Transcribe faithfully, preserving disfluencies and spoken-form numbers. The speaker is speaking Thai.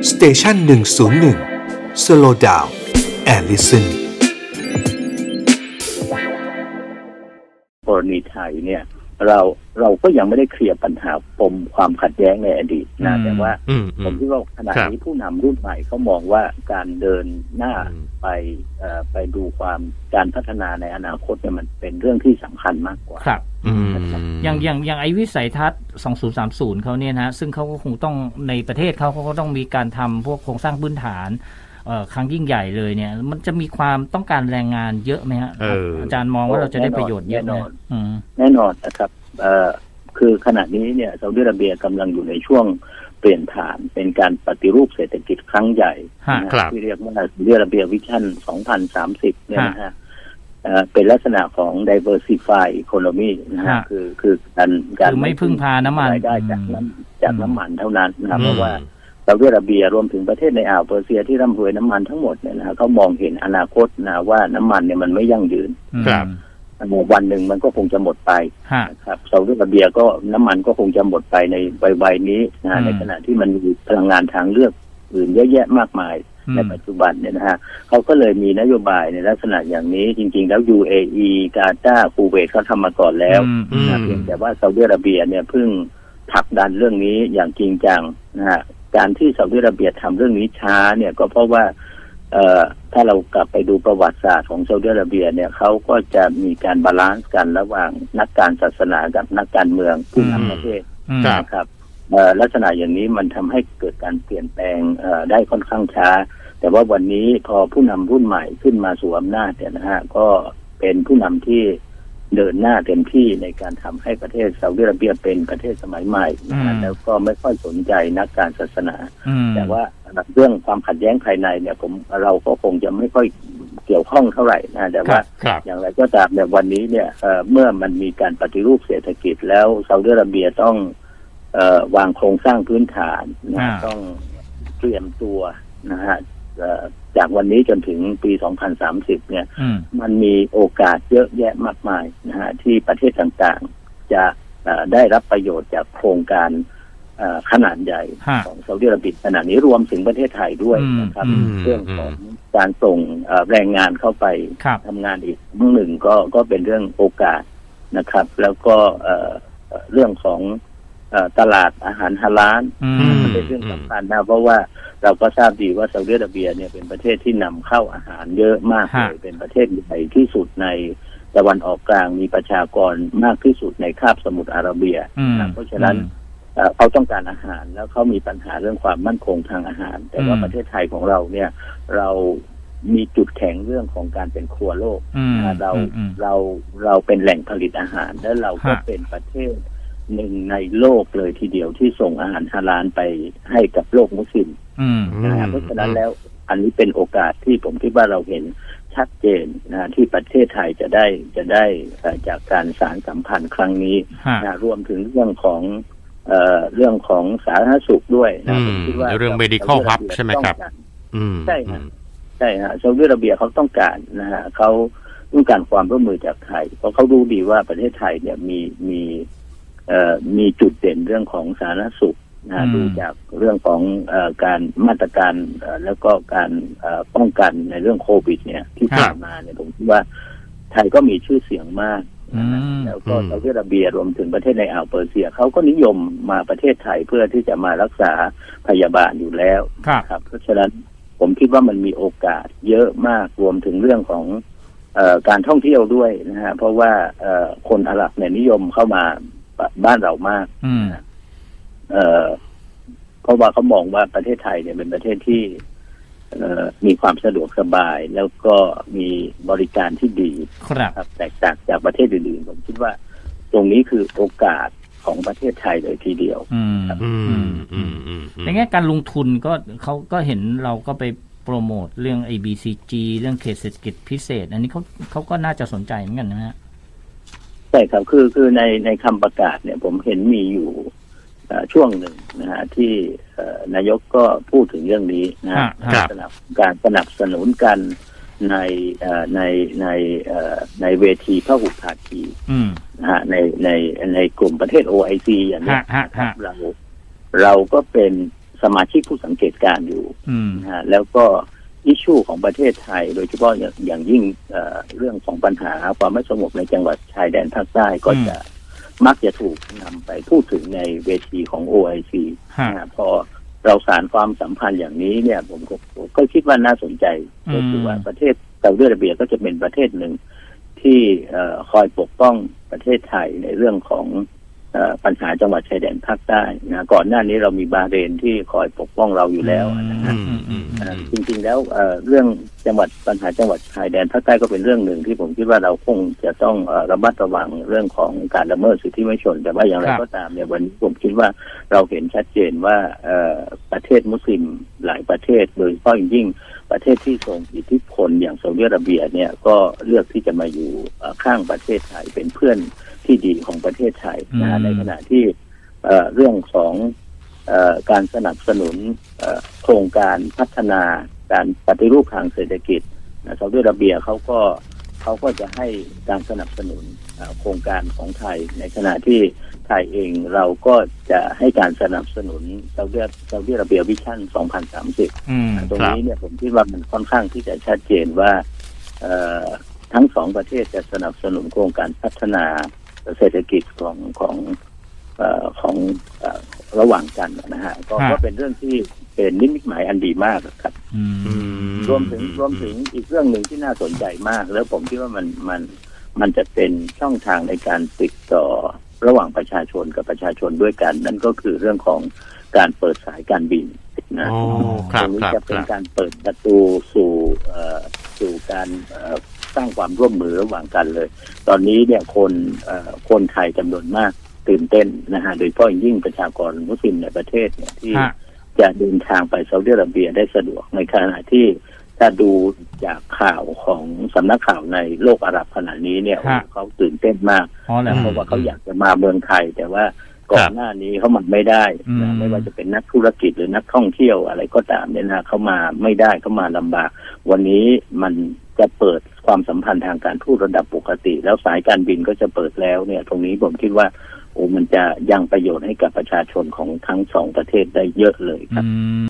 สเตชันหนึ่งศูนย์หนึ่ง Slow Down and Listen กรณีไทยเนี่ยเราเราก็ยังไม่ได้เคลียร์ปัญหาปมความขัดแย้งในอดีตนะแต่ว่าผมคิดว่าขณะนี้ผู้นำรุ่นใหม่เขามองว่าการเดินหน้าไปไปดูความการพัฒนาในอนาคตเนี่ยมันเป็นเรื่องที่สำคัญมากกว่าครับอย่างอย่างอย่างไอ้วิสัยทัศน์สองพันสามสิบเขาเนี่ยนะซึ่งเขาก็คงต้องในประเทศเขาเขาก็ต้องมีการทำพวกโครงสร้างพื้นฐานครั้งยิ่งใหญ่เลยเนี่ยมันจะมีความต้องการแรงงานเยอะไหมฮะ อ, อาจารย์มองว่าเราจะได้ประโยชน์เยอะแน่นอนแน่นอนนะครับคือขณะนี้เนี่ยซาอุดิอาระเบียกำลังอยู่ในช่วงเปลี่ยนผ่านเป็นการปฏิรูปเศรษฐกิจครั้งใหญ่ที่เรียกว่าซาอุดิอาระเบียวิชั่นสองพันสามสิบเนี่ยนะฮะเป็นลักษณะของ diversify economy นะฮะคือคือการการไม่พึ่งพาน้ำมันได้จากน้ำจากน้ำมันเท่านั้นนะเพราะว่าซาอุดิอาระเบียรวมถึงประเทศในอ่าวเปอร์เซียที่ร่ำรวยน้ำมันทั้งหมดเนี่ยนะเขามองเห็นอนาคตนะว่าน้ำมันเนี่ยมันไม่ยั่งยืนครับวันหนึ่งมันก็คงจะหมดไปครับซาอุดิอาระเบียก็น้ำมันก็คงจะหมดไปในวัยนี้นะในขณะที่มันมีพลังงานทางเลือกอื่นเยอะแยะมากมายในปัจจุบันเนี่ยนะฮะเขาก็เลยมีนโยบายในลักษณะอย่างนี้จริงๆแล้ว ยู เอ อี กาตาร์คูเวตเขาทำมาก่อนแล้วนะเพียงแต่ว่าซาอุดิอาระเบียเนี่ยเพิ่งผลักดันเรื่องนี้อย่างจริงจังนะฮะการที่ซาอุดิอาระเบียทำเรื่องนี้ช้าเนี่ยก็เพราะว่าเอ่อถ้าเรากลับไปดูประวัติศาสตร์ของซาอุดิอาระเบียเนี่ยเขาก็จะมีการบาลานซ์กันระหว่างนักการศาสนากับนักการเมืองผู้นำประเทศนะครับลักษณะอย่างนี้มันทำให้เกิดการเปลี่ยนแปลงได้ค่อนข้างช้าแต่ว่าวันนี้พอผู้นำรุ่นใหม่ขึ้นมาสู่อำนาจเนี่ยนะฮะก็เป็นผู้นำที่เดินหน้าเต็มที่ในการทำให้ประเทศซาอุดิอาระเบียเป็นประเทศสมัยใหม่นะฮะแล้วก็ไม่ค่อยสนใจนักการศาสนาแต่ว่าเรื่องความขัดแย้งภายในเนี่ยผมเราก็คงจะไม่ค่อยเกี่ยวข้องเท่าไหร่นะแต่ว่าอย่างไรก็ตามเนี่ยวันนี้เนี่ยเมื่อมันมีการปฏิรูปเศรษฐกิจแล้วซาอุดิอาระเบียต้องวางโครงสร้างพื้นฐานนะต้องเตรียมตัวนะฮะจากวันนี้จนถึงปีสองพันสามสิบเนี่ยมันมีโอกาสเยอะแยะมากมายนะฮะที่ประเทศต่างๆจะได้รับประโยชน์จากโครงการขนาดใหญ่ของซาอุดิอาระเบียขณะนี้รวมถึงประเทศไทยด้วยนะครับเรื่องของการส่งแรงงานเข้าไปทำงานอีกหนึ่งก็ก็เป็นเรื่องโอกาสนะครับแล้วก็เรื่องของตลาดอาหารฮาลาลเป็นเรื่องสำคัญนะเพราะว่าเราก็ทราบดีว่าซาอุดิอาระเบียเนี่ยเป็นประเทศที่นำเข้าอาหารเยอะมากเลยเป็นประเทศใหญ่ที่สุดในตะวันออกกลางมีประชากรมากที่สุดในคาบสมุทรอาระเบียเพราะฉะนั้นเขาต้องการอาหารแล้วเขามีปัญหาเรื่องความมั่นคงทางอาหารแต่ว่าประเทศไทยของเราเนี่ยเรามีจุดแข็งเรื่องของการเป็นครัวโลกเราเราเราเป็นแหล่งผลิตอาหารและเราก็เป็นประเทศหนึ่งในโลกเลยทีเดียวที่ส่งอาหารฮาลาลไปให้กับโลกมุสลิมนะเพราะฉะนั้นแล้วอันนี้เป็นโอกาสที่ผมคิดว่าเราเห็นชัดเจนนะที่ประเทศไทยจะได้จะได้จากการสานสัมพันธ์ครั้งนี้นะรวมถึงเรื่องของเอ่อเรื่องของสาธารณสุขด้วยนะผมคิดว่าเรื่อง medical hub ใช่ไหมครับใช่ฮะใช่ฮะซาอุดิอาระเบียเขาต้องการนะฮะเขาต้องการความร่วมมือจากไทยเพราะเขารู้ดีว่าประเทศไทยเนี่ยมีมีมีจุดเด่นเรื่องของสาธารณสุขนะดูจากเรื่องของเอ่อการมาตรการแล้วก็การป้องกันในเรื่องโควิดเนี่ยที่ผ่านมาเนี่ยผมคิดว่าไทยก็มีชื่อเสียงมากนะแล้วก็ซาอุดิอาระเบียรวมถึงประเทศในอ่าวเปอร์เซียเขาก็นิยมมาประเทศไทยเพื่อที่จะมารักษาพยาบาลอยู่แล้วครับเพราะฉะนั้นผมคิดว่ามันมีโอกาสเยอะมากรวมถึงเรื่องของเอ่อการท่องเที่ยวด้วยนะฮะเพราะว่าเอ่อคนอาหรับเนี่ยนิยมเข้ามาบ้านเรามากเอ่อเพราะว่าเขามองว่าประเทศไทยเนี่ยเป็นประเทศที่เอ่อมีความสะดวกสบายแล้วก็มีบริการที่ดีครับแตกต่างจากประเทศอื่นๆผมคิดว่าตรงนี้คือโอกาสของประเทศไทยเลยทีเดียวในแง่การลงทุนก็เขาก็เห็นเราก็ไปโปรโมทเรื่อง ไอ บี ซี จี เรื่องเขตเศรษฐกิจพิเศษอันนี้เขาเขาก็น่าจะสนใจเหมือนกันนะฮะใช่ครับคือคือในในคำประกาศเนี่ยผมเห็นมีอยู่ช่วงหนึ่งนะฮะที่นายกก็พูดถึงเรื่องนี้นะสนับการสนับสนุนกันในในในในเวทีพหุภาคีนะฮะในในในกลุ่มประเทศ โอ ไอ ซี อย่างนี้ครับเราเราก็เป็นสมาชิกผู้สังเกตการอยู่อืมนะฮะแล้วก็อิชชูของประเทศไทยโดยเฉพาะอย่างอย่างยิ่ง เอ่อ เรื่องของปัญหาความไม่สงบในจังหวัดชายแดนภาคใต้ก็จะมักจะถูกนำไปพูดถึงในเวทีของ โอ ไอ ซี นะฮะพอเราสานความสัมพันธ์อย่างนี้เนี่ยผมก็ผมก็คิดว่าน่าสนใจก็คือว่าประเทศซาอุดิอาระเบียก็จะเป็นประเทศหนึ่งที่เอ่อคอยปกป้องประเทศไทยในเรื่องของเอ่อปัญหาจังหวัดชายแดนภาคใต้นะก่อนหน้านี้เรามีบาห์เรนที่คอยปกป้องเราอยู่แล้วนะฮะจริงๆแล้วเอ่อเรื่องจังหวัดปัญหาจังหวัดชายแดนภาคใต้ก็เป็นเรื่องหนึ่งที่ผมคิดว่าเราคงจะต้องเอ่อระมัดระวังเรื่องของการละเมิดสิทธิมนุษยชนแต่ว่าอย่างไรก็ตามเนี่ยวันนี้ผมคิดว่าเราเห็นชัดเจนว่าเอ่อประเทศมุสลิมหลายประเทศโดยเฉพาะอย่างยิ่งประเทศที่ทรงอิทธิพลอย่างซาอุดิอาระเบียเนี่ยก็เลือกที่จะมาอยู่ข้างประเทศไทยเป็นเพื่อนที่ดีของประเทศไทยนะในขณะที่เอ่อเรื่องของเอ่อการสนับสนุนเอ่อโครงการพัฒนาการปฏิรูปทางเศรษฐกิจนะซาอุดิอาระเบียเขาก็เขาก็จะให้การสนับสนุนโครงการของไทยในขณะที่ไทยเองเราก็จะให้การสนับสนุนซาอุดิซาอุดิอาระเบียวิชั่นสองพันสามสิบตรงนี้เนี่ยผมคิดว่ามันค่อนข้างที่จะชัดเจนว่าทั้งสองประเทศจะสนับสนุนโครงการพัฒนาเศรษฐกิจของของเอ่อของเอ่อระหว่างกันนะฮะก็ก็เป็นเรื่องที่เป็นนิมิตหมายอันดีมากครับรวมถึงรวมถึงอีกเรื่องหนึ่งที่น่าสนใจมากแล้วผมคิดว่ามันมันมันจะเป็นช่องทางในการติดต่อระหว่างประชาชนกับประชาชนด้วยกันนั่นก็คือเรื่องของการเปิดสายการบินนะตรงนี้จะเป็นการเปิดประตูสู่เอ่อสู่การเอ่อสร้างความร่วมมือระหว่างกันเลยตอนนี้เนี่ยคนเอ่อคนไทยจำนวนมากตื่นเต้นนะฮะโดยเฉพาะยิ่งประชากรมุสลิมในประเทศเนี่ยที่จะเดินทางไปซาอุดิอาระเบียได้สะดวกในขณะที่ถ้าดูจากข่าวของสำนักข่าวในโลกอาหรับขณะนี้เนี่ยเขาตื่นเต้นมากเพราะว่าเขาอยากจะมาเมืองไทยแต่ว่าก่อนหน้านี้เขามาไม่ได้นะไม่ว่าจะเป็นนักธุรกิจหรือนักท่องเที่ยวอะไรก็ตามเนี่ยนะเขามาไม่ได้เขามาลำบากวันนี้มันจะเปิดความสัมพันธ์ทางการทูตระดับปกติแล้วสายการบินก็จะเปิดแล้วเนี่ยตรงนี้ผมคิดว่าโอ้มันจะยังประโยชน์ให้กับประชาชนของทั้งสองประเทศได้เยอะเลยครับ